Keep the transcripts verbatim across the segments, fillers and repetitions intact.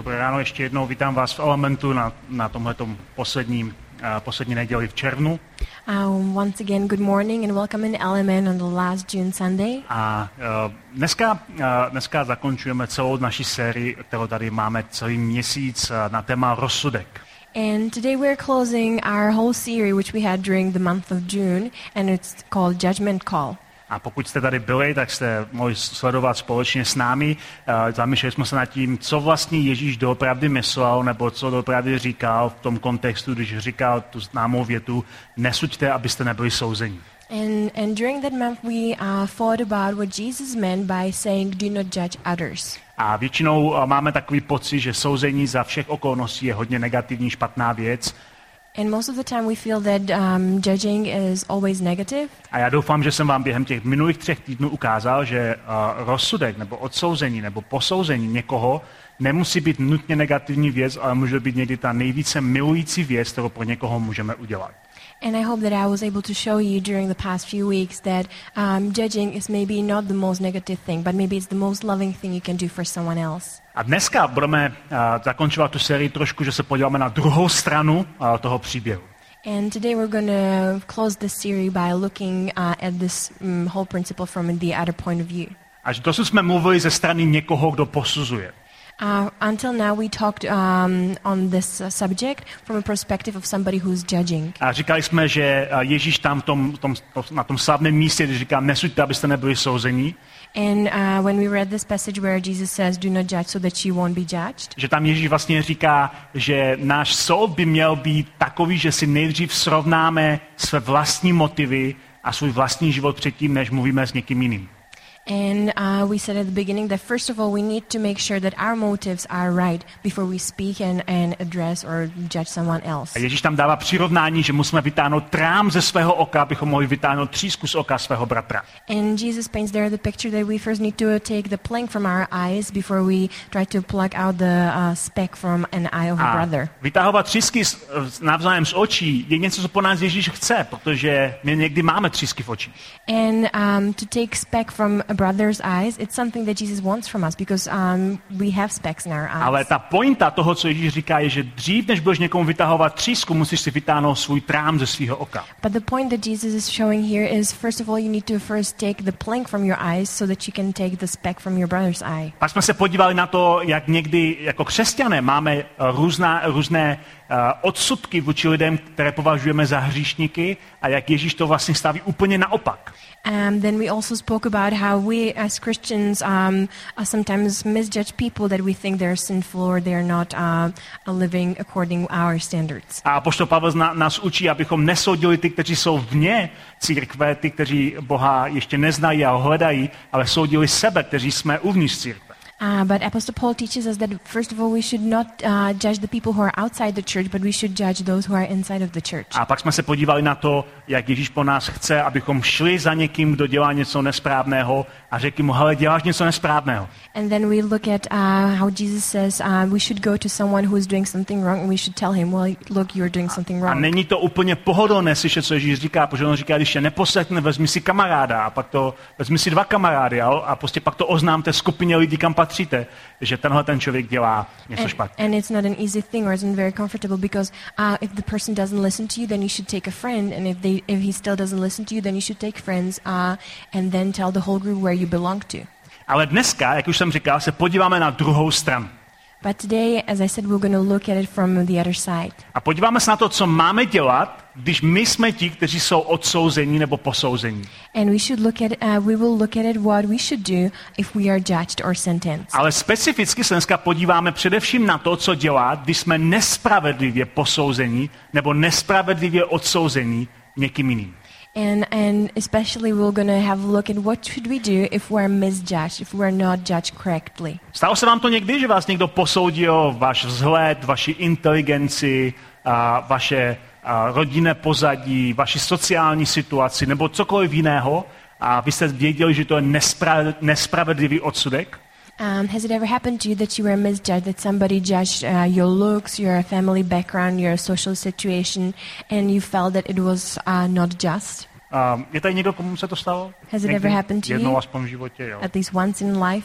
Dobré ráno, ještě jednou vítám vás v Elementu na, na tomhletom posledním, uh, poslední neděli v červnu. Um, once again, good morning and welcome in Element on the last June Sunday. A uh, dneska, uh, dneska zakončujeme celou naši sérii, kterou tady máme celý měsíc uh, na téma rozsudek. And today we're closing our whole series which we had during the month of June, and it's called Judgment Call. A pokud jste tady byli, tak jste mohli sledovat společně s námi. Uh, zamýšleli jsme se nad tím, co vlastně Ježíš doopravdy myslel, nebo co doopravdy říkal v tom kontextu, když říkal tu známou větu, nesuďte, abyste nebyli souzeni. And, and during that month we uh, thought about what Jesus meant by saying, do not judge others. A většinou uh, máme takový pocit, že souzení za všech okolností je hodně negativní, špatná věc. And most of the time we feel that um, judging is always negative. A já doufám, že jsem vám během těch minulých třech týdnů ukázal, že uh, rozsudek nebo odsouzení nebo posouzení někoho nemusí být nutně negativní věc, ale může být někdy ta nejvíce milující věc, kterou pro někoho můžeme udělat. And I hope that I was able to show you during the past few weeks that um, judging is maybe not the most negative thing, but maybe it's the most loving thing you can do for someone else. A dneska budeme uh, zakončovat tu sérii trošku, že se podíváme na druhou stranu uh, toho příběhu. And today we're going to close this series by looking uh, at this um, whole principle from the other point of view. Až dosud jsme mluvili ze strany někoho, kdo posuzuje. Uh, until now we talked um, on this uh, subject from a perspective of somebody who's judging. A říkali jsme, že uh, Ježíš tam v tom, tom, na tom slavném místě, když říká, nesuďte, abyste nebyli souzeni. And uh, when we read this passage where Jesus says, do not judge so that you won't be judged. Že tam Ježíš vlastně říká, že náš soud by měl být takový, že si nejdřív srovnáme své vlastní motivy a svůj vlastní život předtím, než mluvíme s někým jiným. And uh, we said at the beginning that first of all we need to make sure that our motives are right before we speak and, and address or judge someone else. A Ježíš tam dává přirovnání, že musíme vytáhnout trám ze svého oka, abychom mohli vytáhnout třísku z oka svého bratra. And Jesus paints there the picture that we first need to take the plank from our eyes before we try to pluck out the uh, speck from an eye of a brother. Vytahovat třísky navzájem z očí je něco, co po nás Ježíš chce, protože my někdy máme třísky v očích. And um, to take speck from a brother's eyes, it's something that Jesus wants from us because um, we have specks in our eyes. Ale ta pointa toho, co Ježíš říká, je, že dřív, než budeš někomu vytahovat třísku, musíš si vytáhnout svůj trám ze svého oka. But the point that Jesus is showing here is, first of all, you need to first take the plank from your eyes so that you can take the speck from your brother's eye. Pak jsme se podívali na to, jak někdy jako křesťané máme různá, různé uh, odsudky vůči lidem, které považujeme za hříšníky, a jak Ježíš to vlastně staví úplně naopak. Um, then we also spoke about how we as Christians um, uh, sometimes misjudge people that we think they're sinful or they're not uh, living according to our standards. A apoštol Pavel nás učí, abychom nesoudili ty, kteří jsou vně církve, ty, kteří Boha ještě neznají a ho hledají, ale soudili sebe, kteří jsme uvnitř církve. Uh, but Apostle Paul teaches us that first of all we should not uh, judge the people who are outside the church, but we should judge those who are inside of the church. A pak jsme se podívali na to, jak Ježíš po nás chce, abychom šli za někým, kdo dělá něco nesprávného, a řekli mu, hele, děláš něco nesprávného. And then we look at uh, how Jesus says uh, we should go to someone who is doing something wrong and we should tell him, well, look, you're doing something wrong. A není to úplně pohodlné slyšet, co Ježíš říká, protože on říká, když tě neposlechne, vezmi si kamaráda, a pak to, vezmi si dva kamarády, a, a prostě pak to oznámte skupině lidí, kam patříte, že tenhle ten člověk dělá něco and, špatně. And it's not an easy thing or isn't very comfortable because uh, if the person doesn't listen to you, then you should take a friend, and if they if he still doesn't listen to you, then you should take friends uh, and then tell the whole group where you belong to. Ale dneska, jak už jsem říkal, se podíváme na druhou stranu. But today, as I said, we're going to look at it from the other side. A podíváme se na to, co máme dělat, když my jsme ti, kteří jsou odsouzení nebo posouzení. And we should look at uh, we will look at it what we should do if we are judged or sentenced. Ale specificky se dneska podíváme především na to, co dělat, když jsme nespravedlivě posouzení nebo nespravedlivě odsouzení někým jiným. And and especially we're going to have a look at what should we do if we're misjudged, if we're not judged correctly. Stalo se vám to někdy, že vás někdo posoudil váš vzhled, vaši inteligenci, a vaše a rodinné pozadí, vaši sociální situaci nebo cokoliv jiného, a vy jste věděli, že to je nespra- nespravedlivý odsudek? Um, has it ever happened to you that you were misjudged, that somebody judged uh, your looks, your family background, your social situation, and you felt that it was uh, not just? Um, je tady někdo, komu se to stalo? Has it Někdy? ever happened to Jednou you? aspoň v životě, jo. At least once in life?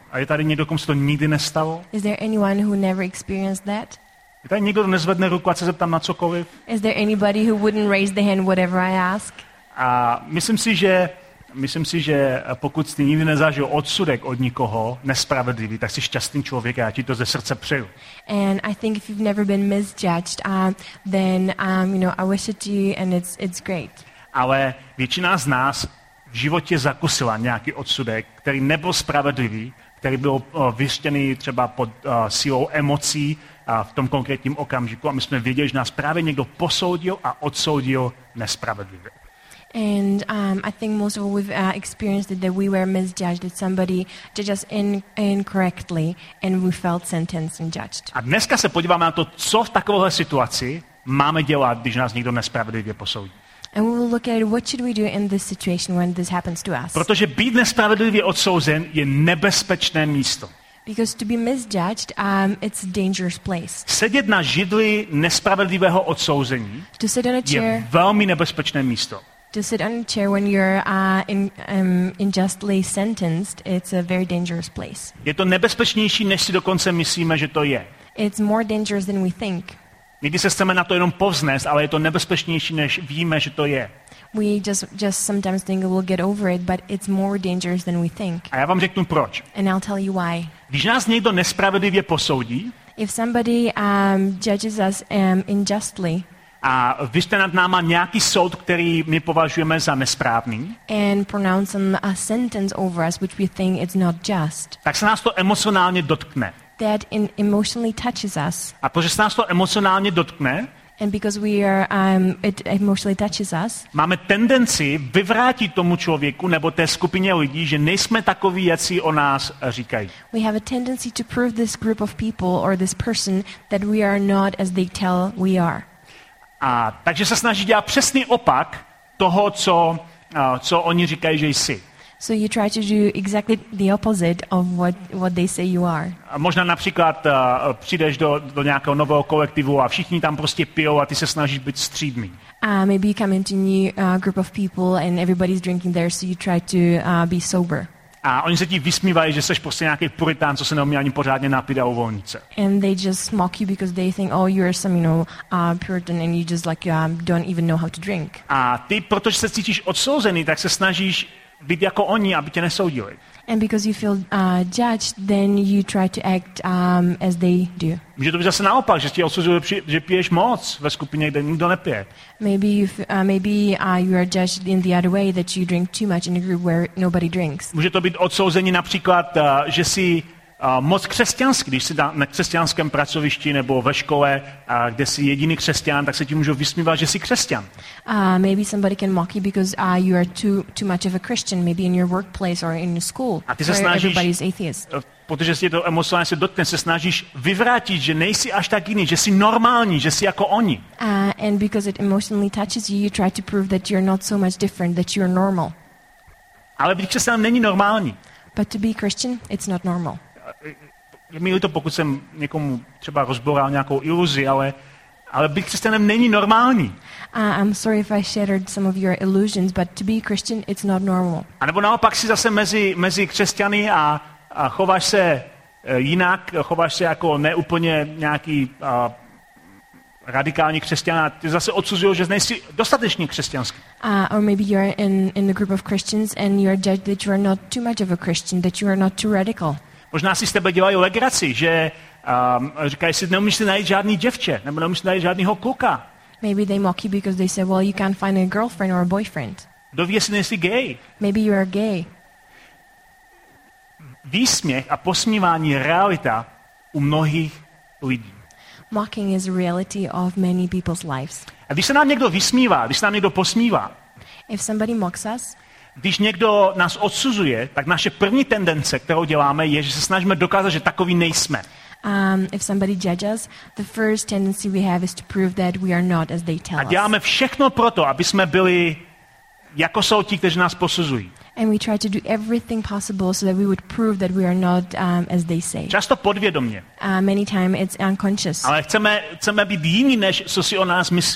A je tady někdo, komu se to nikdy nestalo? Is there anyone who never experienced that? Je tady někdo, kdo nezvedne ruku, ať se zeptám na cokoliv? Is there anybody who wouldn't raise the hand whatever I ask? A myslím si, že Myslím si, že pokud jsi nikdy nezažil odsudek od nikoho nespravedlivý, tak jsi šťastný člověk a já ti to ze srdce přeju. And I think if you've never been misjudged, um, then um, you know I wish it to you, and it's it's great. Ale většina z nás v životě zakusila nějaký odsudek, který nebyl spravedlivý, který byl uh, vyřčený třeba pod uh, silou emocí uh, v tom konkrétním okamžiku a my jsme věděli, že nás právě někdo posoudil a odsoudil nespravedlivě. And um, I think most of all we've uh, experienced it, that we were misjudged, that somebody judged us in, incorrectly, and we felt sentenced and judged. A dneska se podíváme na to, co v takovéhle situaci máme dělat, když nás někdo nespravedlivě posoudí. And we will look at it, what should we do in this situation when this happens to us? Protože být nespravedlivě odsouzen je nebezpečné místo. Because to be misjudged, um, it's a dangerous place. Sedět na židli nespravedlivého odsouzení To sit on a chair, je velmi nebezpečné místo. to sit on a chair when you're uh, in, um, unjustly sentenced, it's a very dangerous place. Je to nebezpečnější, než si dokonce myslíme, že to je. It's more dangerous than we think. Někdy se chceme na to jenom povznést, ale je to nebezpečnější, než víme, že to je. We just just sometimes think we'll get over it, but it's more dangerous than we think. A já vám řeknu proč. And I'll tell you why. Když nás někdo nespravedlivě posoudí If somebody um, judges us um, unjustly a vyřte nad náma nějaký soud, který my považujeme za nesprávný, and pronounce an, a sentence over us which we think is not just, tak se nás to emocionálně dotkne. that in, emotionally touches us. A protože se nás to emocionálně dotkne, And because we are, um, it emotionally touches us, máme tendenci vyvrátit tomu člověku nebo té skupině lidí, že nejsme takoví, jak si o nás říkají. we have a tendency to prove this group of people or this person that we are not as they tell we are. A takže se snaží dělat přesný opak toho, co, uh, co oni říkají, že jsi. So you try to do exactly the opposite of what, what they say you are. A možná například uh, přijdeš do, do nějakého nového kolektivu a všichni tam prostě pijou a ty se snažíš být střídmý. Uh, maybe you come into a new uh, group of people and everybody's drinking there, so you try to uh, be sober. A oni se ti vysmívají, že jsi prostě nějaký puritán, co se neumí ani pořádně napít a uvolnit se. And they just mock you because they think, oh, you're some, you know, uh, Puritan, and you just like um, don't even know how to drink. A ty, protože se cítíš odsouzený, tak se snažíš být jako oni, aby tě nesoudili. And because you feel uh, judged, then you try to act um, as they do. Může to být zase naopak, že tě odsuzují, že piješ moc ve skupině, kde nikdo nepije. Maybe you f- uh, maybe uh, you are judged in the other way, that you drink too much in a group where nobody drinks. Může to být odsouzení například, uh, že jsi uh, moc křesťanský, když jsi na, na křesťanském pracovišti nebo ve škole, uh, kde jsi jediný křesťan, tak se ti můžou vysmívat, že jsi křesťan. Uh, maybe somebody can mock you because uh, you are too too much of a Christian, maybe in your workplace or in your school, A ty se where snažíš, everybody's atheist. uh, protože si to emocionálně se dotkne, se snažíš vyvrátit, že nejsi až tak jiný, že jsi normální, že jsi jako oni. Uh, and because it emotionally touches you, you try to prove that you're not so much different, that you're normal. Ale být křesťanem není normální. But to be Christian, it's not normal. Je mi to, pokud jsem někomu třeba rozboral nějakou iluzi, ale, ale být křesťanem není normální. Uh, I'm sorry if I shattered some of your illusions, but to be a Christian, it's not normal. A nebo naopak si zase mezi, mezi křesťany a, a chováš se e, jinak, chováš se jako neúplně nějaký a, radikální křesťan a ty zase odsuzují, že nejsi dostatečně křesťanský. Uh, or maybe you're in, in a group of Christians and you're judged that you are not too much of a Christian, that you are not too radical. Možná si z tebe dělají legraci, že um, říkají si, neumíš si najít žádný děvče, nebo neumíš si najít žádnýho kluka. Maybe they mock you because they say, well, you can't find a girlfriend or a boyfriend. Kdo ví, jestli nejsi gay. Maybe you are gay. Výsměch a posmívání je realita u mnohých lidí. Mocking is a reality of many people's lives. A když se nám někdo vysmívá, když se nám někdo posmívá, If somebody mocks us, když někdo nás odsuzuje, tak naše první tendence, kterou děláme, je, že se snažíme dokázat, že takový nejsme. um, if somebody judges, the first tendency we have is to prove that we are not as they tell A děláme všechno proto, aby jsme byli, jako jsou ti, kteří nás posuzují. us. And we try to do everything possible so that we would prove that we are not um, as they say. Často podvědomě. Uh, many times it's unconscious. Ale chceme, chceme být jiní, než co si o nás myslí.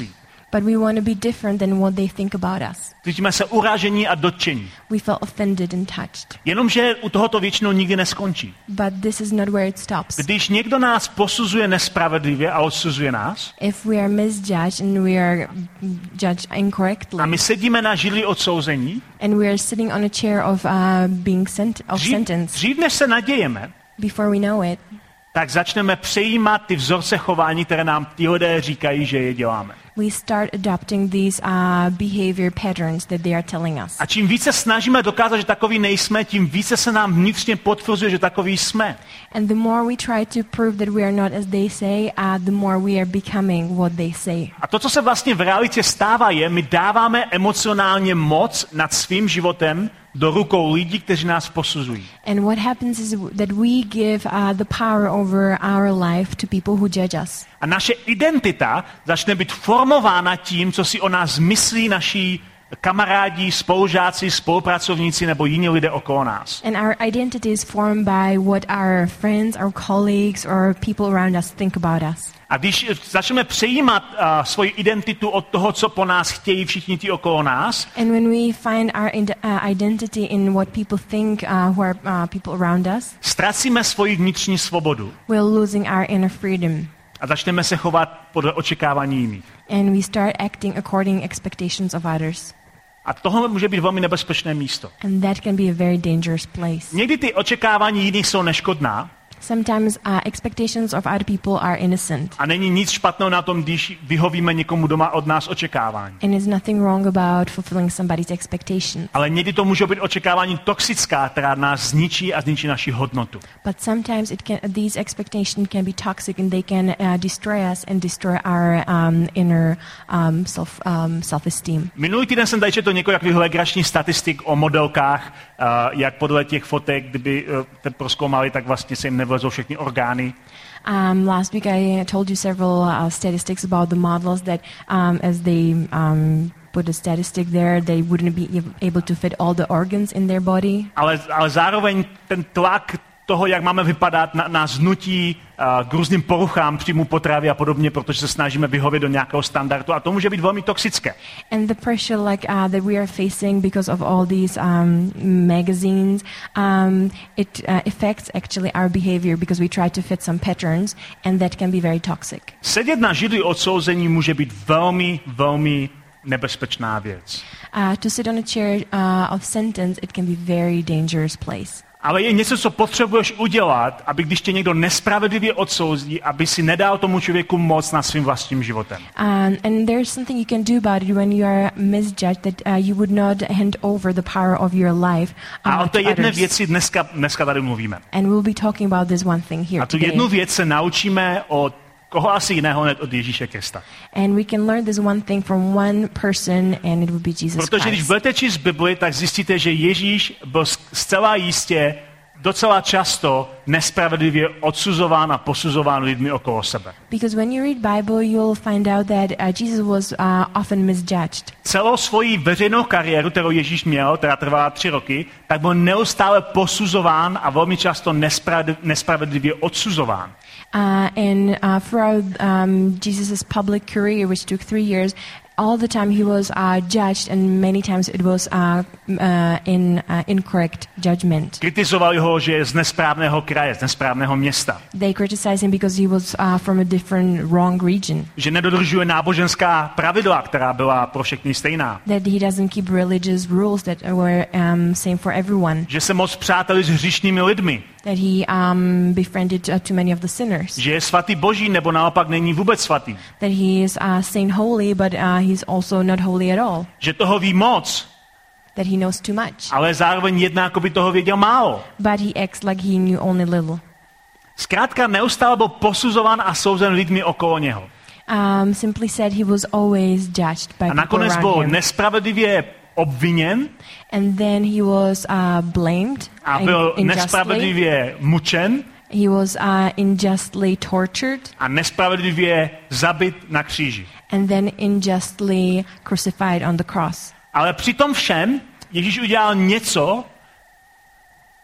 But we want to be different than what they think about us. Cítíme se uražení a dotčení. We felt offended and touched. Jenomže u tohoto většinou nikdy neskončí. But this is not where it stops. Když někdo nás posuzuje nespravedlivě a odsuzuje nás, If we are misjudged and we are judged incorrectly, a my sedíme na židli odsouzení, and we are sitting on a chair of uh, being sent of dřív, sentence, dřív než se nadějeme, before we know it, tak začneme přejímat ty vzorce chování, které nám ti lidé říkají, že je děláme. we start adopting these uh, behavior patterns that they are telling us. A čím více snažíme dokázat, že takový nejsme, tím více se nám vnitřně potvrzuje, že takový jsme. And the more we try to prove that we are not as they say, uh, the more we are becoming what they say. A to, co se vlastně v realitě stává, je, my dáváme emocionálně moc nad svým životem do rukou lidí, kteří nás posuzují. And what happens is that we give uh, the power over our life to people who judge us. A naše identita začne být formována tím, co si o nás myslí naši kamarádi, spolužáci, spolupracovníci nebo jiní lidé okolo nás. And our identity is formed by what our friends, our colleagues, or people around us think about us. A když začneme přejímat uh, svoji identitu od toho, co po nás chtějí všichni ti okolo nás, And when we find our ind- uh, identity in what people think, uh, who are uh, people around us, ztracíme svoji vnitřní svobodu we're losing our inner freedom. a začneme se chovat podle očekávání jiných. And we start acting according expectations of others. A tohle může být velmi nebezpečné místo. And that can be a very dangerous place. Někdy ty očekávání jiných jsou neškodná Sometimes uh, expectations of other people are innocent. a není nic špatného na tom, když vyhovíme někomu doma od nás očekávání. And there's nothing wrong about fulfilling somebody's expectations. Ale někdy to může být očekávání toxická, která nás zničí a zničí naši hodnotu. But sometimes it can, these expectations can be toxic and they can uh, destroy us and destroy our um, inner um, self, um, self-esteem. Minulý týden jsem tady četl několik legračních statistik o modelkách, uh, jak podle těch fotek, kdyby uh, te prozkoumali, tak vlastně se jim nevlezou všechny orgány. Um, last week I told you several uh, statistics about the models that um, as they um, put a statistic there, they wouldn't be ev- able to fit all the organs in their body. Ale, ale zároveň ten tlak toho, jak máme vypadat, na, nás nutí uh, k různým poruchám příjmu potravy a podobně, protože se snažíme vyhovět do nějakého standardu a to může být velmi toxické. And the pressure like uh, that we are facing because of all these um, magazines, um, it uh, affects actually our behavior because we try to fit some patterns and that can be very toxic. Sedět na židli odsouzení může být velmi, velmi nebezpečná věc. Uh, to sit on a chair uh, of sentence, it can be a very dangerous place. Ale je něco, co potřebuješ udělat, aby když tě někdo nespravedlivě odsoudí, aby si nedal tomu člověku moc nad svým vlastním životem. Um, and there's something you can do about it when you are misjudged, that uh, you would not hand over the power of your life A uh, o té to jedné others. věci dneska, dneska tady mluvíme. And we'll be talking about this one thing here A tu today. jednu věc se naučíme od koho asi jiného, ne od Ježíše Krista. And we can learn this one thing from one person, and it will be Jesus Protože když Christ. budete číst Bibli, tak zjistíte, že Ježíš byl zcela jistě docela často nespravedlivě odsuzován a posuzován lidmi okolo sebe. Because when you read Bible, you'll find out that uh, Jesus was uh, often misjudged. Celou svoji veřejnou kariéru, kterou Ježíš měl, která trvala tři roky, tak byl neustále posuzován a velmi často nespravedlivě odsuzován. Uh, and uh, throughout um, Jesus' public career, which took three years, all the time he was uh, judged, and many times it was uh, uh, in uh, incorrect judgment. Kritizovali ho, že je z nesprávného kraje, z nesprávného města. They criticized him because he was uh, from a different, wrong region. Že nedodržuje náboženská pravidla, která byla pro všechny stejná. That he doesn't keep religious rules that were um, same for everyone. Že se moc přátelí s hříšnými lidmi. That he um, befriended uh, too many of the sinners. Že je svatý boží, nebo naopak není vůbec svatý. That he is uh, saint holy, but uh, he's also not holy at all. Že toho ví moc, That he knows too much. ale zároveň jedná, jako by toho věděl málo. But he acts like he knew only little. Zkrátka neustále byl posuzován a souzen lidmi okolo něho. Um, simply said, he was always judged by A people nakonec byl around him. nespravedlivě obviněn And then he was uh, blamed a in- byl unjustly. nespravedlivě mučen He was uh, unjustly tortured a nespravedlivě zabit na kříži. and then unjustly crucified on the cross. Ale při tom všem Ježíš udělal něco,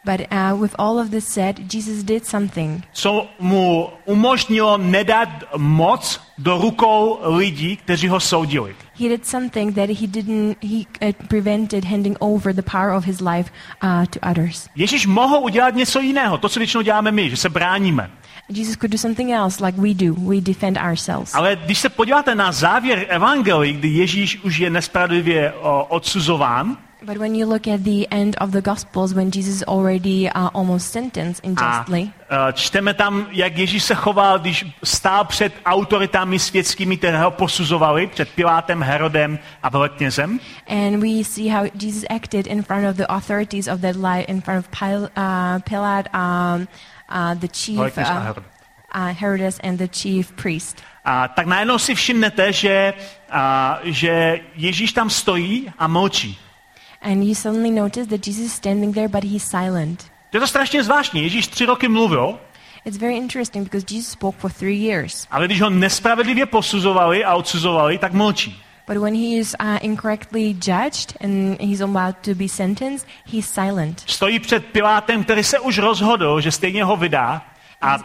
But uh, with all of this said, Jesus did something. Co mu umožnilo nedat moc do rukou lidí, kteří ho soudili. He did something that he didn't, he uh, prevented handing over the power of his life uh, to others. Ježíš mohl udělat něco jiného, to, co většinou děláme my, že se bráníme. Jesus could do something else like we do. We defend ourselves. Ale když se podíváte na závěr evangelií, kdy Ježíš už je nespravedlivě odsuzován, But when you look at the end of the Gospels, when Jesus is already uh, almost sentenced unjustly, a čteme tam, jak Ježíš se choval, když stál před autoritami světskými, které ho posuzovali, před Pilátem, Herodem a veleknězem. and we see how Jesus acted in front of the authorities of that life, in front of Pil- uh, Pilate, um, uh, the chief Velekněz a uh, Herod. uh, Herodes, and the chief priest. A tak najednou si všimnete, že, a, že Ježíš tam stojí a mlčí. And you suddenly notice that Jesus is standing there, but he's silent. To je to strašně zvláštní. Ježíš tři roky mluvil, It's very interesting because Jesus spoke for three years. ale když ho nespravedlivě posuzovali a odsuzovali, tak mlčí. But when he is uh, incorrectly judged and he's about to be sentenced, he's silent. Stojí před Pilátem, který se už rozhodl, že stejně ho vydá a,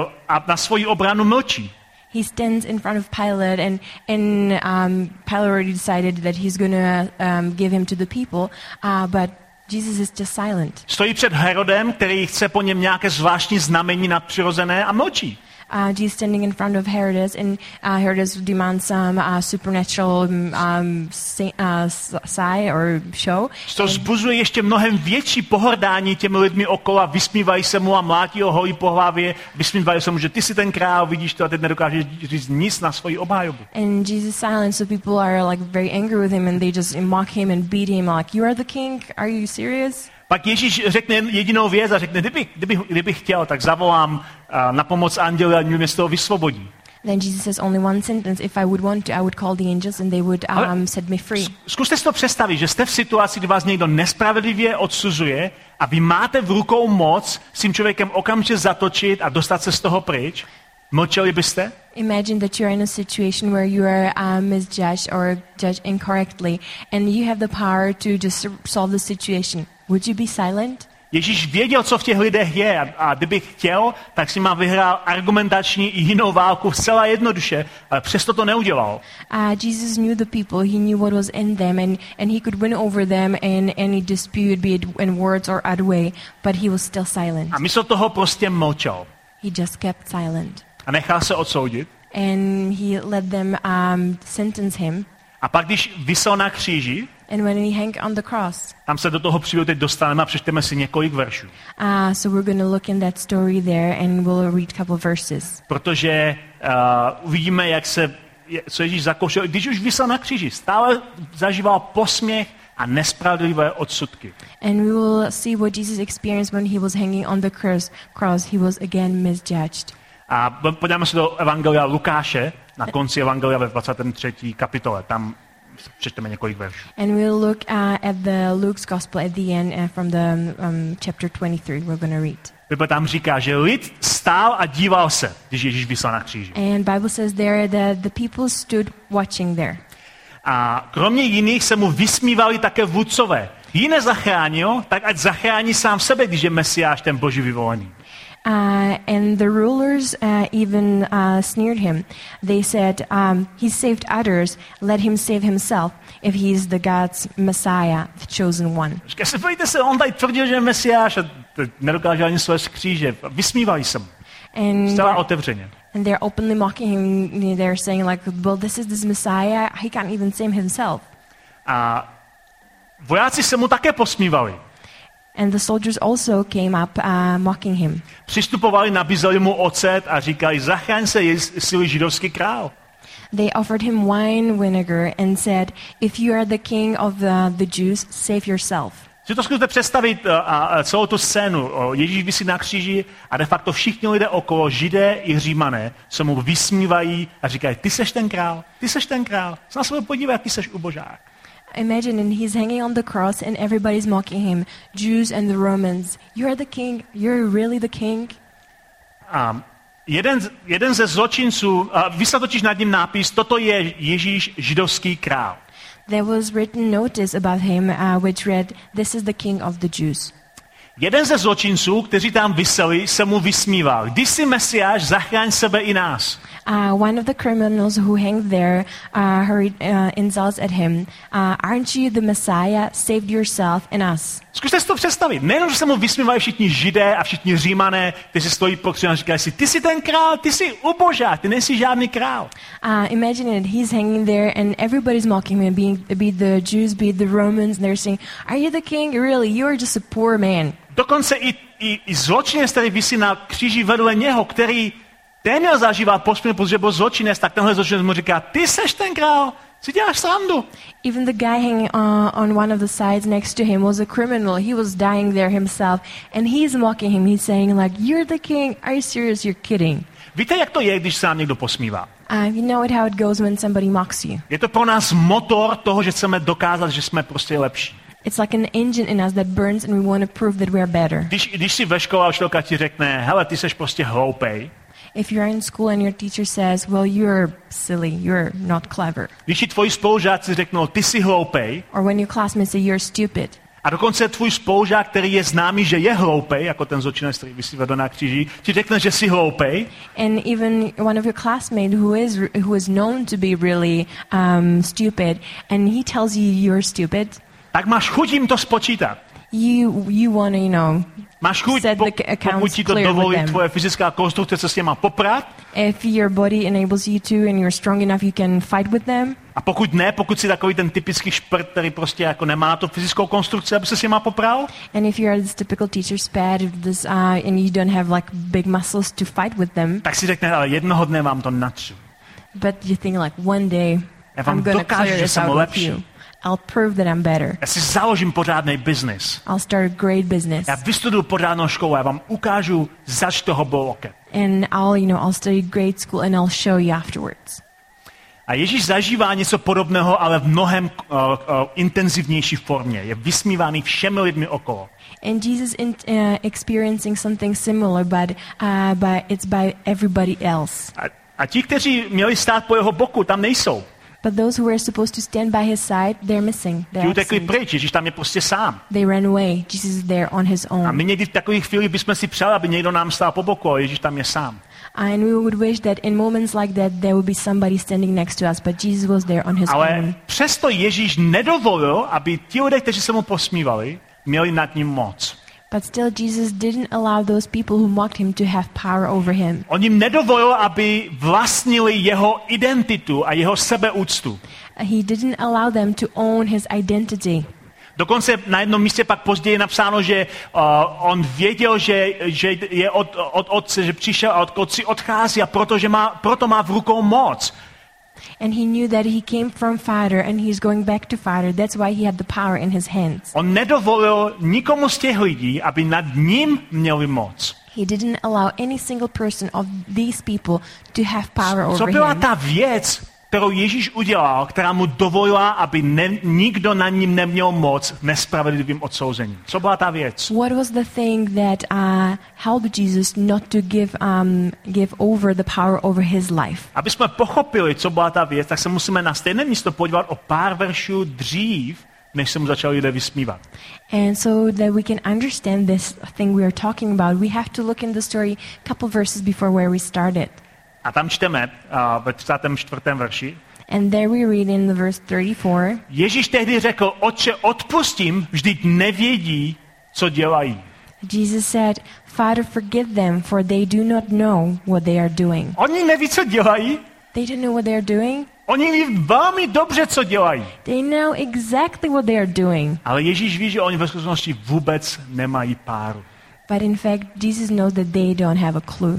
a na svoji obranu mlčí. He stands in front of Pilate, and and um, Pilate already decided that he's going to um, give him to the people, uh, but Jesus is just silent. Stojí před Herodem, který chce po něm nějaké zvláštní znamení nadpřirozené a mlčí. Uh, Jesus standing in front of Herodes, and uh, Herodes demands some uh, supernatural um, si- uh, sign or show. To vzbuzuje ještě mnohem větší pohrdání těmi lidmi okolo, vysmívají se mu a mlátí ho holí po hlavě, vysmívají se mu, že ty jsi ten král, vidíš to a teď nedokážeš říct nic na svoji obhajobu. And Jesus silent, so people are like very angry with him, and they just mock him and beat him, like, "You are the king? Are you serious?" Pak Ježíš řekne jedinou věc a řekne, kdybych, kdybych, kdybych chtěl, tak zavolám uh, na pomoc anděle a mě z toho vysvobodí. Then Jesus says only one sentence. If I would want to, I would call the angels and they would um, set me free. Zkuste si to představit, že jste v situaci, kdy vás někdo nespravedlivě odsuzuje a vy máte v rukou moc s tím člověkem okamžitě zatočit a dostat se z toho pryč. Mlčeli byste? Imagine that you're in a situation where you are um, misjudged or judged incorrectly, and you have the power to just solve the situation. Would you be silent? Ježíš věděl, co v těch lidech je a, a kdyby chtěl, tak si má vyhrál argumentační i jinou válku zcela jednoduše, ale přesto to neudělal. Uh, Jesus knew the people. He knew what was in them, and, and he could win over them in any dispute, be it in words or other way, but he was still silent. A místo toho prostě mlčel. He just kept silent. A nechal se odsoudit. And he let them um, sentence him. A pak, když visel na kříži, And when he hung on the cross, tam se do toho příběhu teď dostaneme a přečteme si několik veršů. uh, so we're going to look in that story there, and we'll read a couple of verses. Protože uh, uvidíme, jak se, co Ježíš zakoušel. Když už visel na kříži, stále zažíval posměch a nespravedlivé odsudky. And we will see what Jesus experienced when he was hanging on the cross. cross. He was again misjudged. A podíváme se do Evangelia Lukáše, na konci Evangelia ve dvacáté třetí kapitole. Tam přečteme několik veršů. And we'll look uh, at the Luke's gospel at the end uh, from the um, chapter twenty-three. We're going to read. Bible tam říká, že lid stál a díval se, když Ježíš visel na kříži. And Bible says there that the people stood watching there. A kromě jiných se mu vysmívali také vůdcové. Jí nezachránil, tak ať zachrání sám sebe, když je Mesiáš, ten Boží vyvolený. Uh, and the rulers uh, even uh, sneered him. They said, um, he saved others, let him save himself, if he is the God's Messiah, the chosen one. Říká se, pojďte se, on tady tvrdil, že je Mesiáš a nedokáže ani své z kříže. Vysmívali se mu. And, Zcela otevřeně. and they're openly mocking him. They're saying like, well, this is this Messiah. He can't even save himself. A vojáci se mu také posmívali. And the soldiers also came up uh, mocking him. Přistupovali, nabízeli mu ocet a říkali, zachraň se, jestli židovský král. They offered him wine vinegar and said, if you are the king of the, the Jews, save yourself. Si to zkuste představit a, a celou tu scénu. O, Ježíš visí na kříži a de facto všichni lidé okolo, Židé i Římané, se mu vysmívají a říkají, ty seš ten král, ty seš ten král, se na sebe podívej, ty seš ubožák. Imagine, and he's hanging on the cross, and everybody's mocking him. Jews and the Romans. You're the king. You're really the king. A jeden, jeden ze zločinců, vysel totiž nad ním nápis, toto je Ježíš, židovský král. There was written notice about him, uh, which read, "This is the king of the Jews." Jeden ze zločinců, kteří tam viseli, se mu vysmíval. Když jsi Mesiáš, zachraň sebe i nás. Uh, one of the criminals who hanged there uh, heard uh, insults at him. Uh, Aren't you the Messiah? Saved yourself and us. Zkuste si to představit. Nejenom, že se mu vysmívali všichni Židé a všichni Římané, kteří stojí po křižu a říkají si, ty jsi ten král, ty jsi ubožák, ty nejsi žádný král. Uh, imagine it. He's hanging there and everybody's mocking him, being, be the Jews, be the Romans, and they're saying, are you the king? Really, you're just a poor man. Dokonce i, i, i zločinec, který visí na kříži vedle něho, který téměř zažíval posměch, protože byl zločinec, tak tenhle zločinec mu říká, ty seš ten král, si děláš srandu. Even the guy hanging uh, on one of the sides next to him was a criminal. He was dying there himself. And he's mocking him. He's saying like, you're the king. Are you serious? You're kidding. Víte, jak to je, když se nám někdo posmívá? Uh, you know it how it goes when somebody mocks you. Je to pro nás motor toho, že chceme dokázat, že jsme prostě lepší. It's like an engine in us that burns and we want to prove that we are better. Když, když si ve škole učitelka ti řekne, hele, ty seš prostě hloupej. If you're in school and your teacher says, well, you're silly, you're not clever. Když ti tvoji spolužáci řeknou, ty jsi hloupej. Or when your classmates say, you're stupid. A dokonce tvůj spolužák, který je známý, že je hloupej, jako ten zločinec, který visí vedle na kříži, ti řekne, že jsi hloupej. And even one of your classmates who is who is known to be really um, stupid, and he tells you you're stupid. Tak máš chuť jim to spočítat. You you want to, you know, máš chuť, set po, the accounts pokud ti to clear with dovolí them. tvoje fyzická konstrukce, se s těma poprat. If your body enables you to and you're strong enough, you can fight with them. A pokud ne, pokud jsi takový ten typický šprt, který prostě jako nemá na to fyzickou konstrukci, aby se s těma popral. And if you're this typical teacher's pet, if this, uh, and you don't have like big muscles to fight with them. Tak si řekne, ale jednoho dne vám to natřu. But you think like one day Já vám I'm going to dokážu, clear že this jsem out with lepší. you. I'll prove that I'm better. Já si založím pořádný biznis. I'll start a great business. Já vystuduju pořádnou školu, já vám ukážu, zač toho bylo loket. And I'll, you know, I'll study great school and I'll show you afterwards. A Ježíš zažívá něco podobného, ale v mnohem uh, uh, intenzivnější formě. Je vysmívaný všemi lidmi okolo. And Jesus in, uh, experiencing something similar, but uh, but it's by everybody else. A, a ti, kteří měli stát po jeho boku, tam nejsou. But those who were supposed to stand by his side, they're missing. Ti They're utekli absent. pryč, Ježíš tam je prostě sám. They ran away. Jesus is there on his A own. my někdy v takových chvílích bychom si přáli, aby někdo nám stál po boku, ale Ježíš tam je sám. And we would wish that in moments like that, there would be somebody standing next to us, but Jesus was there on his Ale own. přesto Ježíš nedovolil, aby ti lidé, kteří se mu posmívali, měli nad ním moc. But still, Jesus didn't allow those people who mocked him to have power over him. On jim nedovolil, aby vlastnili jeho identitu a jeho sebeúctu. He didn't allow them to own his identity. Dokonce na jednom místě pak později je napsáno, že uh, on věděl, že, že je od, od otce, že přišel a od otci odchází a proto, že má, proto má v rukou moc. And he knew that he came from Father and he's going back to Father. That's why he had the power in his hands. On nedovolil nikomu z těch lidí, aby nad ním měli moc. He didn't allow any single person of these people to have power Co over byla him. ta věc, kterou Ježíš udělal, která mu dovolila, aby ne, nikdo na ním neměl moc nespravedlivým odsouzením? Co byla ta věc? What was the thing that uh, helped Jesus not to give um, give over the power over his life? Aby jsme pochopili, co byla ta věc, tak se musíme na stejné místo podívat o pár veršů dřív, než se mu začali lidé vysmívat. And so that we can understand this thing we are talking about, we have to look in the story a couple verses before where we started. A tam čteme uh, ve třicátém čtvrtém verši. And there we read in the verse thirty-four. Ježíš tehdy řekl, Otče, odpustím, vždyť nevědí, co dělají. Jesus said, Father, forgive them, for they do not know what they are doing. Oni neví, co dělají. They don't know what they are doing. Oni ví velmi dobře, co dělají. They know exactly what they are doing. Ale Ježíš ví, že oni ve skutečnosti vůbec nemají páru. But in fact, Jesus knows that they don't have a clue.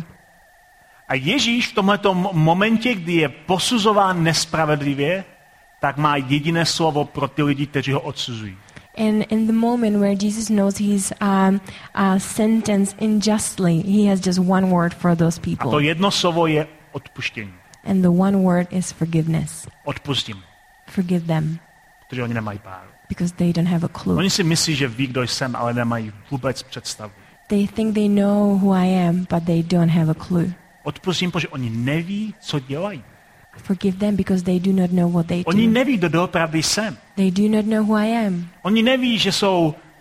A Ježíš v tomto momentě, kdy je posuzován nespravedlivě, tak má jediné slovo pro ty lidi, kteří ho odsuzují. And in the moment where Jesus knows he's um, uh, sentenced unjustly, he has just one word for those A to people. jedno slovo je odpuštění. And the one word is forgiveness. Odpustím, Forgive them, protože oni nemají páru. because they don't have a clue. Oni si myslí, že ví, kdo jsem, ale nemají vůbec představu. They think they know who I am, but they don't have a clue. Odpustím, protože oni neví, co dělají. Forgive them because they do not know what they Oni do. neví, kdo doopravdy jsem. They do not know who I am. Oni neví, že jsou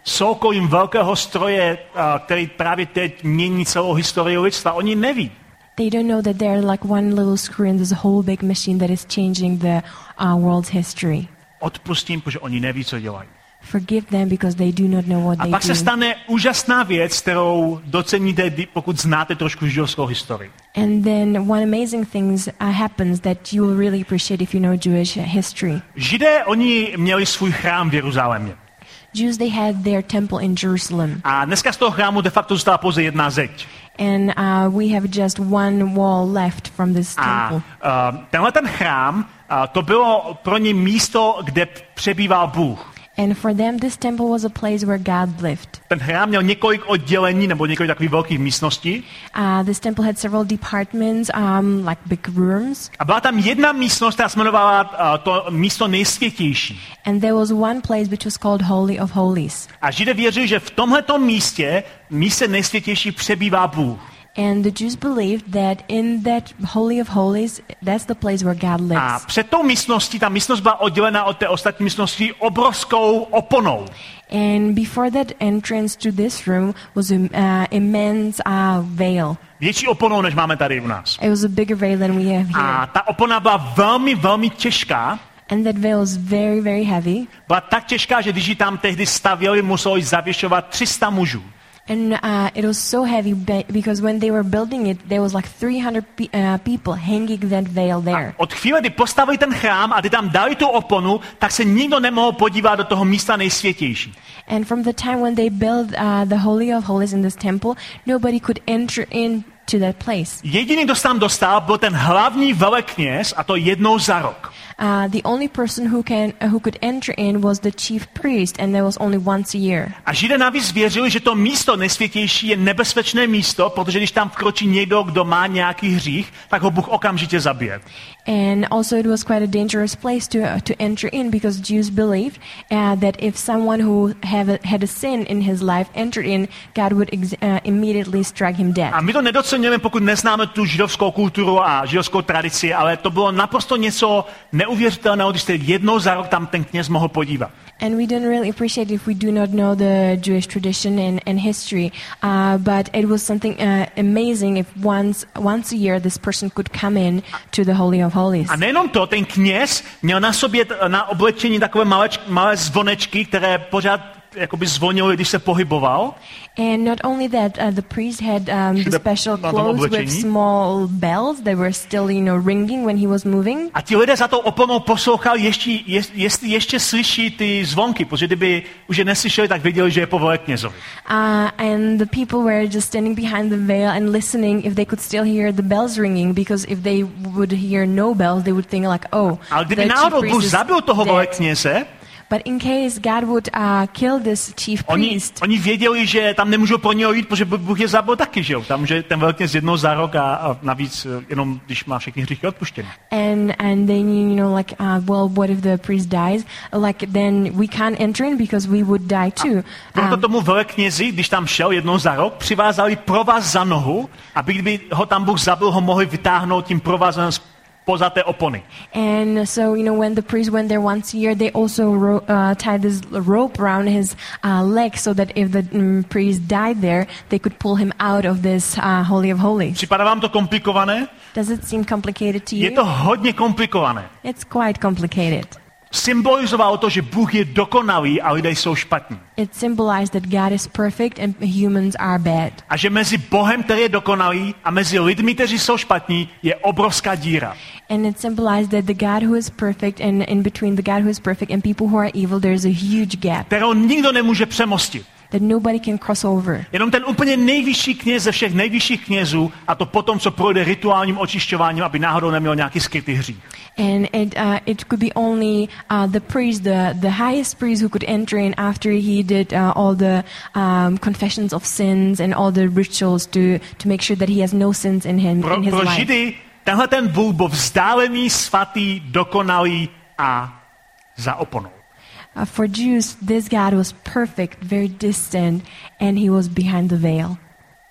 soukolím velkého stroje, který právě teď mění celou historii lidstva, oni neví. They don't know that they're like one little screw in this whole big machine that is changing the uh, world's history. Odpustím, protože oni neví, co dělají. Forgive them because they do not know what A they pak se do. stane úžasná věc, kterou doceníte, pokud znáte trošku židovskou historii. And then one amazing thing uh, happens that you will really appreciate if you know Jewish history. Židé, oni měli svůj chrám v Jeruzalémě. Jews, they had their temple in Jerusalem. A dneska z toho chrámu de facto zůstala pouze jedna zeď. And uh, we have just one wall left from this A temple. uh, tenhle ten chrám, uh, to bylo pro ně místo, kde přebýval Bůh. And for them, this temple was a place where God lived. Ten chrám měl několik oddělení nebo několik takových velkých místností. Uh, this temple had several departments, um, like big rooms. A byla tam jedna místnost, která se jmenovala uh, to místo nejsvětější. And there was one place which was called Holy of Holies. A Židé věřili, že v tomhletom místě, místě nejsvětější, přebývá Bůh. And the Jews believed that in that Holy of Holies, that's the place where God A lives. před tou místností, ta místnost byla oddělena od té ostatní místnosti obrovskou oponou. And before that entrance to this room was an uh, immense uh, veil. Větší oponou, než máme tady u nás. It was a bigger veil than we have here. A ta opona byla velmi, velmi těžká. And that veil was very, very heavy. Byla tak těžká, že když ji tam tehdy stavěli, museli zavěšovat tři sta mužů. And uh, it was so heavy be- because when they were building it, there was like three hundred pe- uh, people hanging that veil there. Od chvíle, kdy postavili ten chrám a ty tam dali tu oponu, tak se nikdo nemohl podívat do toho místa nejsvětější. And from the time when they built uh, the Holy of Holies in this temple, nobody could enter in to that place. Jediný, kdo se tam dostal, byl ten hlavní velekněz, a to jednou za rok. Uh, the only person who can uh, who could enter in was the chief priest, and that was only once a year. A Židé navíc věřili, že to místo nejsvětější je nebezpečné místo, protože když tam vkročí někdo, kdo má nějaký hřích, tak ho Bůh okamžitě zabije. And also it was quite a dangerous place to uh, to enter in because Jews believed uh, that if someone who have a, had a sin in his life entered in, God would ex- uh, immediately strike him dead. A my to nedocenujeme, pokud neznáme tu židovskou kulturu a židovskou tradici, ale to bylo naprosto něco neuvěřitelného, když se jednou za rok tam ten kněz mohl podívat. And we don't really appreciate if we do not know the Jewish tradition and, and history, uh, but it was something uh, amazing if once once a year this person could come in to the Holy of Holies. A nejenom to, ten kněz měl na sobě na oblečení takové malé, malé zvonečky, které pořád jakoby zvonily, když se pohyboval. And not only that, uh, the priest had um, the Všude special na tom clothes with oblečení. small bells that were still, you know, ringing when he was moving. A ti lidé za tou oponou poslouchali, ještě, je, jestli ještě slyší ty zvonky, protože kdyby už je neslyšeli, tak věděli, že je po veleknězovi. Uh, and the people were just standing behind the veil and listening if they could still hear the bells ringing, because if they would hear no bells, they would think like, oh, Ale the kdyby chief náhodou priest Bůh is zabil toho dead. velekněze, But in case God would uh, kill this chief oni, priest, oni věděli, že tam nemůžou pro něho jít, protože Bůh je zabil taky, že jo? Tam může ten velekněz jednou za rok a, a navíc jenom, když má všechny hříchy odpuštěny. and and they knew, you know, like, uh, well, what if the priest dies? Like, then we can't enter in because we would die too. Proto Um, tomu veleknězi, když tam šel jednou za rok, přivázali provaz za nohu, aby kdyby ho tam Bůh zabil, ho mohli vytáhnout tím provazem poza té opony. And so, you know, when the priest went there once a year, they also ro- uh, tied this rope around his uh, leg so that if the um, priest died there, they could pull him out of this uh, Holy of Holies. Připadá vám to komplikované? Does it seem complicated to Je you? to hodně komplikované. It's quite complicated. Symbolizovalo to, že Bůh je dokonalý a lidé jsou špatní. It symbolized that God is perfect and humans are bad. A že mezi Bohem, který je dokonalý, a mezi lidmi, kteří jsou špatní, je obrovská díra. And it symbolized that the God who is perfect and in between the God who is perfect and people who are evil, there's a huge gap Kterou nikdo nemůže přemostit. that nobody can cross over. Jenom ten úplně nejvyšší kněz ze všech nejvyšších knězů, a to potom, co projde rituálním očišťováním, aby náhodou neměl nějaký skrytý hřích. And it uh, it could be only uh, the priest, the, the highest priest, who could enter in after he did uh, all the um, confessions of sins and all the rituals to to make sure that he has no sins in him Pro, in his pro life. Židy tenhle ten Bůh byl vzdálený, svatý, dokonalý a za oponou. Uh, for Jews, this God was perfect, very distant, and he was behind the veil.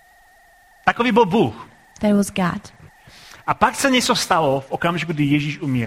Takový byl Bůh. That was God. A pak se něco stalo v okamžiku, kdy Ježíš umírá.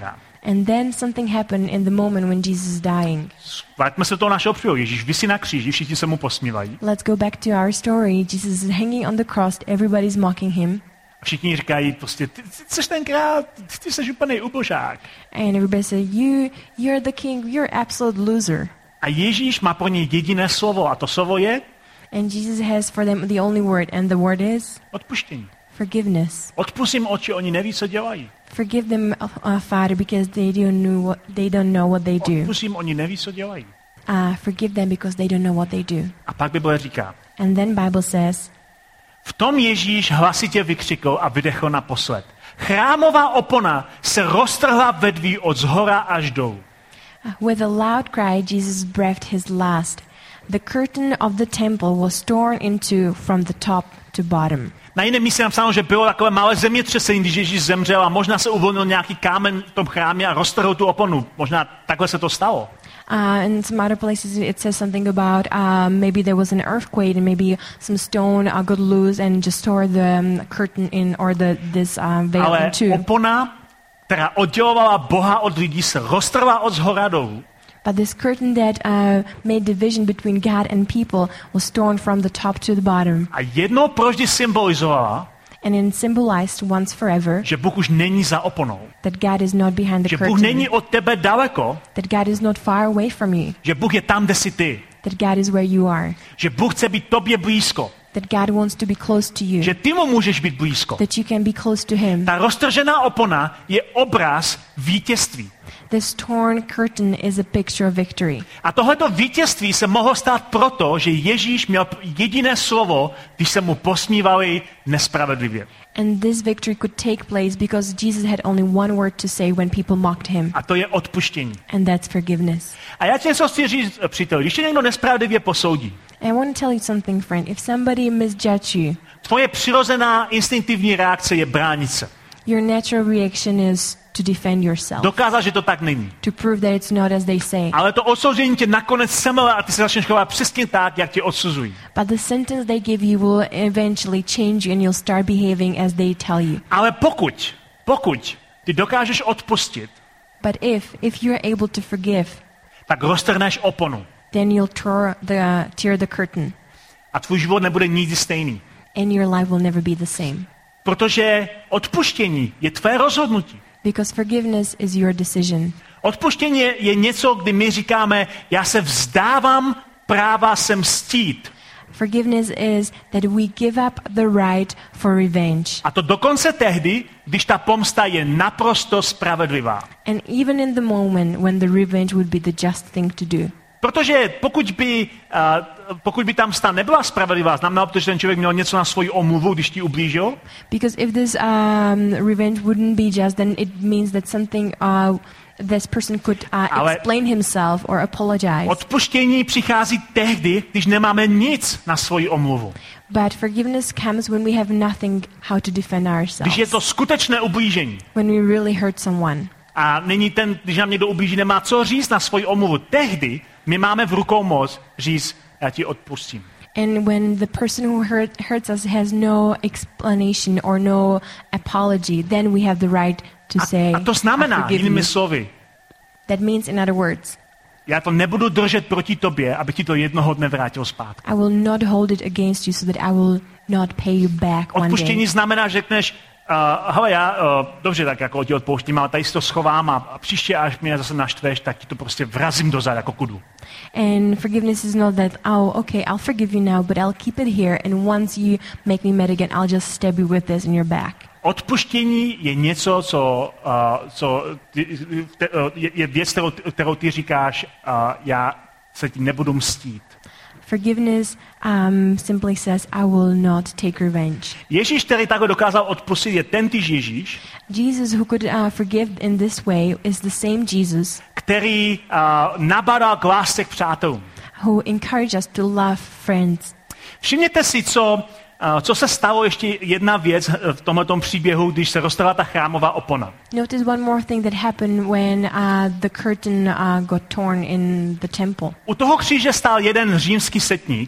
And then something happened in the moment when Jesus is dying. Vraťme se do toho našeho příběhu. Ježíš visí na kříži, všichni se mu posmívají. Let's go back to our story. Jesus is hanging on the cross. Everybody's mocking him. A všichni říkají prostě, ty, ty jsi ten král, ty, ty jsi úplný ubožák. And everybody said, you, you're the king. You're absolute loser. A Ježíš má pro ně jediné slovo a to slovo je And Jesus has for them the only word, and the word is odpuštění. forgiveness. Odpustím oči, oni neví, co dělají. Forgive them, uh, Father, because they don't know what they don't know what they do. Odpustím, oni neví, co dělají. Uh, forgive them because they don't know what they do. A pak Bible říká, And then Bible says, v tom Ježíš hlasitě vykřikl a vydechl naposled. Chrámová opona se roztrhla vedví od zhora až dolů. with a loud cry, Jesus breathed his last. The curtain of the temple was torn into from the top to bottom. Na jiném místě napsáno, že bylo takové malé zemětřesení, když Ježíš zemřel a možná se uvolnil nějaký kámen v tom chrámě a roztrhl tu oponu. Možná takhle se to stalo. Uh, in some other places, it says something about uh, maybe there was an earthquake and maybe some stone uh, got loose and just tore the um, curtain in or the this uh, veil Ale in two. opona, která oddělovala Boha od lidí, se roztrhla od zhora dolů. But this curtain that uh, made division between God and people was torn from the top to the bottom, A jednou provždy symbolizovala, and it symbolized once forever že Bůh už není za oponou. that God is not behind the Že Bůh curtain, není od tebe daleko, that God is not far away from you, že Bůh je tam, kde jsi ty. that God is where you are, Že Bůh chce být tobě blízko. that God wants to be close to you, Že ty mu můžeš být blízko. that you can be close to Him. Ta roztržená opona je obraz vítězství. This torn curtain is a picture of victory. A tohleto vítězství se mohlo stát proto, že Ježíš měl jediné slovo, když se mu posmívali nespravedlivě. And this victory could take place because Jesus had only one word to say when people mocked him, A to je odpuštění. and that's forgiveness. A já ti něco chci říct, přítel, když tě někdo nespravedlivě posoudí, And I want to tell you something, friend. If somebody misjudges you, tvoje přirozená instinktivní reakce je bránit se. your natural reaction is to defend yourself, Dokázat, že to tak není. to prove that it's not as they say. Ale to odsouzení tě nakonec semele a ty se začneš chovat přesně tak, jak tě odsuzují. But the sentence they give you will eventually change you and you'll start behaving as they tell you. Ale pokud, pokud ty dokážeš odpustit, But if, if you're able to forgive, tak roztrhneš oponu then you'll tear the, tear the curtain a tvůj život nebude nikdy stejný. and your life will never be the same. Protože odpuštění je tvé rozhodnutí. Because forgiveness is your decision. Odpuštění je něco, kdy my říkáme, já se vzdávám práva se mstít. Forgiveness is that we give up the right for revenge. A to dokonce tehdy, když ta pomsta je naprosto spravedlivá. And even in the moment when the revenge would be the just thing to do. Protože pokud by, uh, pokud by tam msta nebyla spravedlivá, znamená to, že ten člověk měl něco na svoji omluvu, když ti ublížil, Because if this um, revenge wouldn't be just, then it means that something uh, this person could uh, Ale- explain himself or apologize. odpuštění přichází tehdy, když nemáme nic na svoji omluvu. But forgiveness comes when we have nothing how to defend Když je ourselves. to skutečné ublížení. When we really hurt someone. A není ten, když nám někdo ublíží, nemá co říct na svoji omluvu. Tehdy my máme v rukou moc říct, já ti odpustím. And when the person who hurt, hurts us has no explanation or no apology, then we have the right to say, A, a to I znamená, forgive jinými you. slovy, That means, in other words, já to nebudu držet proti tobě, aby ti to jednoho dne vrátil zpátky. I will not hold it against you so that I will not pay you back one Odpuštění day. znamená, že řekneš, uh, hele, já, uh, dobře, tak jako ti odpouštím, ale tady si to schovám a, a příště, až mě zase naštveš, tak ti to prostě vrazím do zad jako kudu. And forgiveness is not that, oh, okay, I'll forgive you now, but I'll keep it here, and once you make me mad again, I'll just stab you with this in your back. Odpuštění je něco, co, uh, co ty, te, uh, je, je věc, kterou, kterou ty říkáš, uh, já se ti nebudu mstít. Forgiveness um, simply says, I will not take revenge. Ježíš, který takhle dokázal odpustit, je tentýž Ježíš, Jesus, who could uh, forgive in this way, is the same Jesus který uh, nabádal k lásce k přátelům. who encouraged us to love friends. Všimněte si, co, uh, co se stalo ještě jedna věc v tomto příběhu, když se roztrhla ta chrámová opona. Notice one more thing that happened when uh, the curtain uh, got torn in the temple. U toho kříže stál jeden římský setník,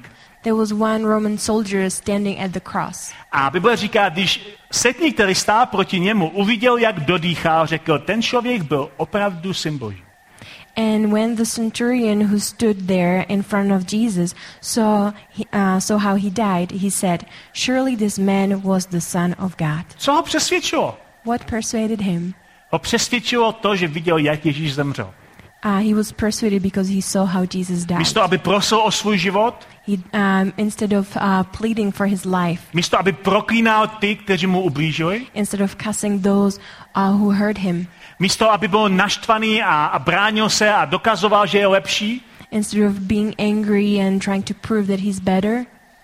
there was one Roman soldier standing at the cross. A Bible říká, když setník, který stál proti němu, uviděl, jak dodýchal, řekl, ten člověk byl opravdu syn Boží. And when the centurion who stood there in front of Jesus saw, uh, saw how he died, he said, surely this man was the Son of God. Co ho přesvědčilo? What persuaded him? Ho přesvědčilo to, že viděl, jak Ježíš zemřel. Uh, he was persuaded because he saw how Jesus died. Místo, aby prosil o svůj život, He, um, instead of uh, pleading for his life, místo, aby proklínal ty, kteří mu ublížili, instead of cussing those uh, who hurt him, místo, aby byl naštvaný a, a bránil se a dokazoval, že je lepší, instead of being angry and trying to prove that he's better,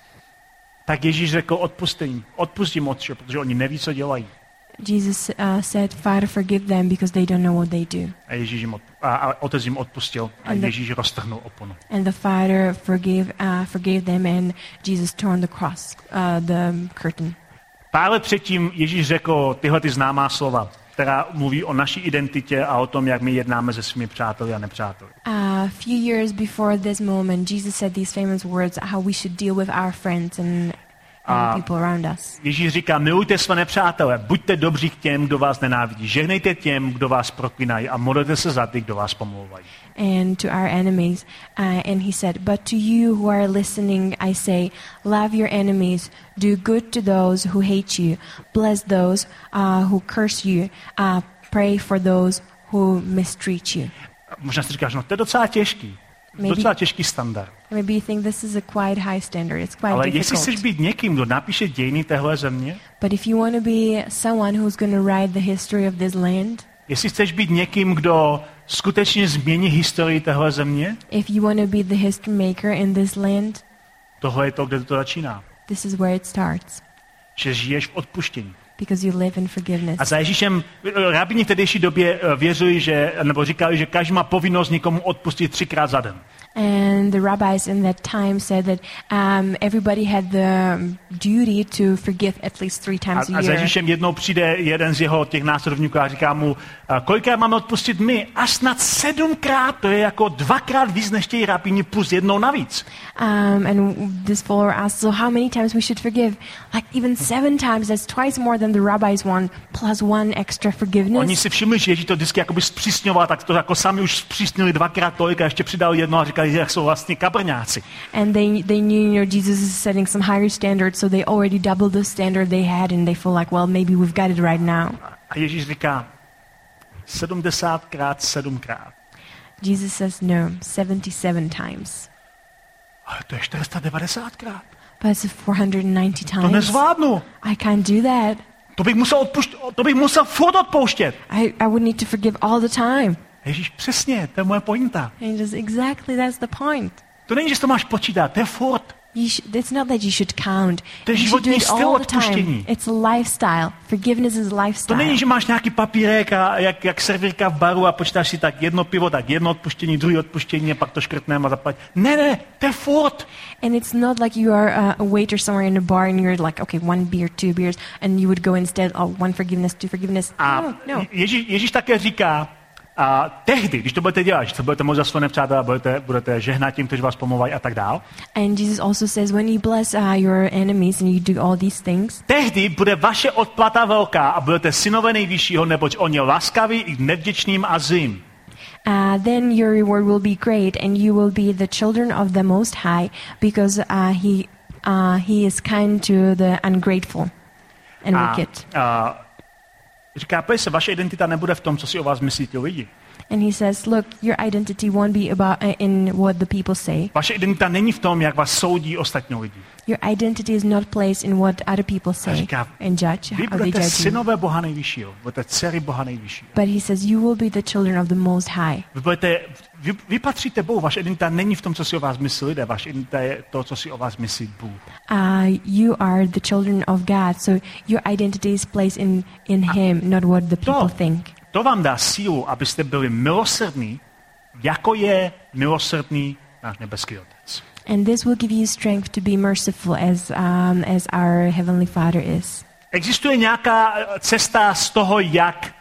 tak Ježíš řekl, odpustím, odpustím otče, protože oni neví, co dělají. Jesus uh, said, Father, forgive them because they don't know what they do. A Ježíš jim odp- a, a otec jim odpustil a And the- Ježíš roztrhnul oponu. And the Father forgave, uh, forgave them, and Jesus torn the cross, uh, the curtain. Pár let předtím Ježíš řekl tyhle ty známá slova, která mluví o naší identitě a o tom, jak my jednáme se svými přáteli a nepřáteli. A few years before this moment, Jesus said these famous words, how we should deal with our friends and, and A- people around us. Ježíš říká, milujte své nepřátele, buďte dobří k těm, kdo vás nenávidí, žehnejte těm, kdo vás proklínají a modlete se za ty, kdo vás pomlouvají. And to our enemies. Uh, and he said, but to you who are listening, I say, love your enemies, do good to those who hate you, bless those uh, who curse you, uh, pray for those who mistreat you. Možná si říkáš, no to je docela těžký. Maybe- Docela těžký standard. Maybe you think this is a quite high standard. It's quite Ale jestli difficult. chceš být někým, kdo napíše dějiny téhle země, But if you want to be someone who's going to write the history of this land, jestli chceš být někým, kdo skutečně změní historii téhle země, if you want to be the history maker in this land, tohle je to, kde to začíná. this is where it starts. Že žiješ v odpuštění. Because you live in forgiveness. A za Ježíšem, rabíni v tehdejší době eh, věřili, že, nebo říkali, že každý má povinnost někomu odpustit třikrát za den. And the rabbis in that time said that um, everybody had the duty to forgive at least three A, times a a za year. Ježíšem jednou přijde jeden z jeho těch následovníků a říká mu, eh, kolikrát máme odpustit my? Až snad sedmkrát, to je jako dvakrát víc než těch rabíni plus jednou navíc. Um, and this follower asked, so how many times we should forgive? Like even seven times, that's twice more than the rabbis want, plus one extra Oni forgiveness. si všimli, že Ježíš to vždycky jakoby zpřísňoval, tak to jako sami už zpřísnili dvakrát tolik a ještě přidal jedno a říkali, že jak jsou vlastně kabrňáci. And they, they knew, you know, Jesus is setting some higher standards, so they already doubled the standard they had, and they feel like, well, maybe we've got it right now. A Ježíš říká, sedmdesátkrát sedmkrát. Jesus says, no, seventy-seven times. Ale to je čtyři sta devadesátkrát. But it's four hundred ninety To times. nezvládnu. I can't do that. To bych musel, odpušť, to bych musel furt odpouštět. I, I would need to forgive all the time. Ježíš, přesně, to je moje pointa. And just exactly that's the point. To není, že to máš počítat, to je furt. You sh- it's not that you should count. To je You should do životní it styl all the time. odpuštění. It's a lifestyle. Forgiveness is a To lifestyle. není, že máš nějaký papírek a jak, jak servírka v baru a počítáš si tak jedno pivo, tak jedno odpuštění, druhé odpuštění a pak to škrtneme a zaplatí. Ne, ne, to je furt. And it's not like you are uh, a waiter somewhere in a bar and you're like, okay, one beer, two beers, and you would go instead, oh, one forgiveness, two forgiveness. A No, no. Ježíš, Ježíš také říká, a tehdy, když to budete dělat, že to budete moct za své nepřátelé, budete, budete žehnat tím, kteří vás pomlouvají a tak dál, And Jesus also says, when you bless uh, your enemies and you do all these things, tehdy bude vaše odplata velká a budete synové nejvyššího, neboť on je laskavý i nevděčným a zlým. uh, then your reward will be great, and you will be the children of the Most High, because uh, he uh, he is kind to the ungrateful and A, wicked. a říká, pojď se, vaše identita nebude v tom, co si o vás myslí ti lidi. And he says, look, your identity won't be about uh, in what the people say. Vaše identita není v tom, jak vás soudí ostatní lidi. Your identity is not placed in what other people A say říká, and judge, vy how they budete judge you. synové Boha nejvyššího, budete dcery Boha nejvyššího. But he says, you will be the children of the Most High. Vy, budete, vy, vy patříte Bohu, vaše identita není v tom, co si o vás myslí lidé, vaše identita je to, co si o vás myslí Bůh. Uh, you are the children of God, so your identity is placed in, in him, not what the people To, think. to vám dá sílu, abyste byli milosrdní, jako je milosrdný náš nebeský Otec. And this will give you strength to be merciful as, um, as our Heavenly Father is. Existuje nějaká cesta z toho, jak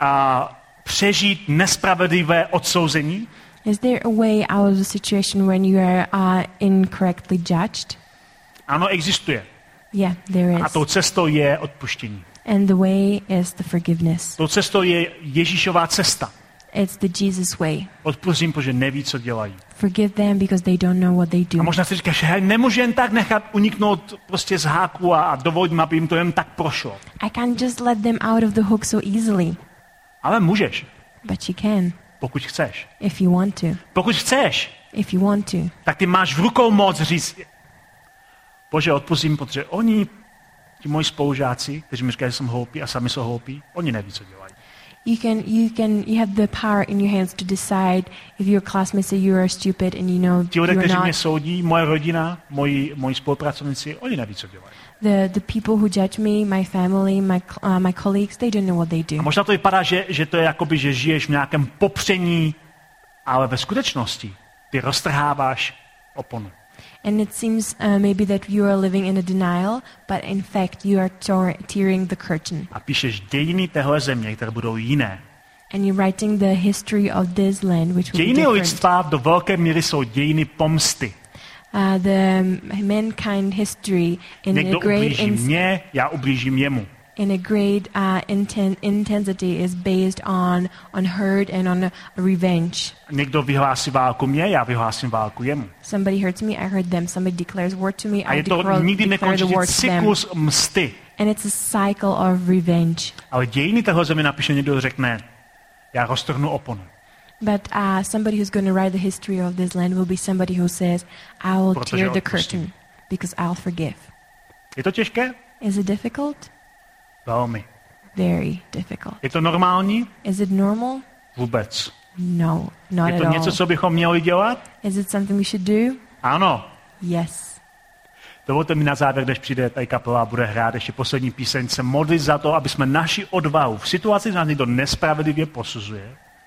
a, přežít nespravedlivé odsouzení? Is there a way out of the situation when you are uh, incorrectly judged? Ano, existuje. Yeah, there A is. tou cestou je odpuštění. And the way is the forgiveness. Tou cestou je Ježíšová cesta. It's the Jesus way. Odpustím, protože neví, co dělají. Forgive them because they don't know what they A do. možná si říkáš, hej, nemůžu jen tak nechat uniknout prostě z háku a, a dovolit, aby jim to jen tak prošlo. I can't just let them out of the hook so easily. Ale můžeš, But you can, pokud chceš. if you want to. Pokud chceš, If you want to. tak ty máš v rukou moc říct, Bože, odpustím, protože oni, ti moji spolužáci, kteří mi říkají, že jsem hloupý a sami jsou hloupí, oni neví, co dělají. You can, you can, you have the power in your hands to decide if your classmates say you are stupid and you know Ti lidé, you're kteří mě not. soudí, moje rodina, moji, moji spolupracovníci, oni neví, co dělají. The, the people who judge me, my family, my, uh, my colleagues, they don't know what they A do. možná to vypadá, že, že to je jakoby, že žiješ v nějakém popření, ale ve skutečnosti ty roztrháváš oponu. And it seems uh, maybe that you are living in a denial, but in fact you are tor- tearing the curtain. A píšeš dějiny téhle země, které budou jiné. And you're writing the history of this land, which will be Dějiny different. lidstva do velké míry jsou dějiny pomsty. Uh, the mankind history in Někdo a great ublíží ins- mně, já ublížím jemu. in a great uh, inten- intensity is based on on hurt and on revenge. Někdo vyhlásí válku mně, já vyhlásím válku jemu. Somebody hurts me, I hurt them. Somebody declares war to me, A I je to declare, nikdy declare the nekončící war to them. cyklus msty. And it's a cycle of revenge. Ale dějiny téhle země napíše někdo, řekne, já roztrhnu oponu. But uh, somebody who's going to write the history of this land will be somebody who says, I will Protože tear the odpustím. curtain because I'll forgive. Je to těžké? Is it difficult? Velmi. Very difficult. Je to normální? Is it normal? Vůbec. No, not Je at to all. něco, co bychom měli dělat? Is it something we should do? Ano. Yes. Dovolte mi na závěr, než přijde tady kapela a bude hrát ještě poslední píseň, se modlit za to, aby jsme naši odvahu v situaci, kdy nás někdo nespravedlivě posuzuje,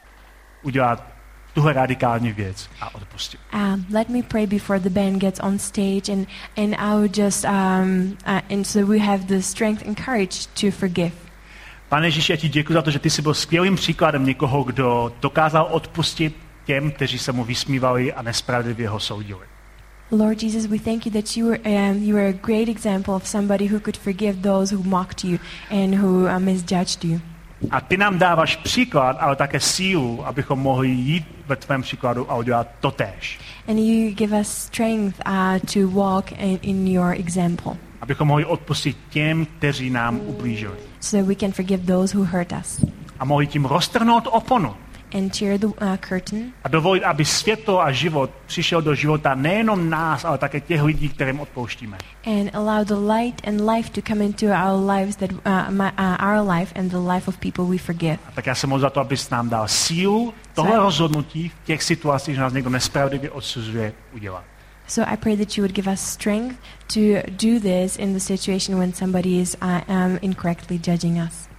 udělat tuhle radikální věc a odpustit. Um, let me pray before the band gets on stage, and and I would just um, uh, and so we have the strength and courage to forgive. Pane Ježíši, já ti děkuji za to, že ty jsi byl skvělým příkladem někoho, kdo dokázal odpustit těm, kteří se mu vysmívali a nespravedlivě ho soudili. Lord Jesus, we thank you that you were um, you were a great example of somebody who could forgive those who mocked you and who uh, misjudged you. A ty nám dáváš příklad, ale také sílu, abychom mohli jít ve tvém příkladu a udělat totéž. And you give us strength uh, to walk in, in your example, Abychom mohli odpustit těm, kteří nám ublížili. so that we can forgive those who hurt us A mohli tím roztrhnout oponu. and tear the uh, curtain A dovolit, aby světlo a život přišel do života nejenom nás, ale také těch lidí, kterým odpouštíme. and allow the light and life to come into our lives, that uh, my, uh, our life and the life of people we forgive. A tak já jsem moc za to, abys nám dal sílu tohle Co? rozhodnutí rozhodnutí v těch situacích, že nás někdo nespravedlivě odsuzuje, udělat. So I pray that you would give us strength to do this in the situation when somebody is uh, um, incorrectly judging us.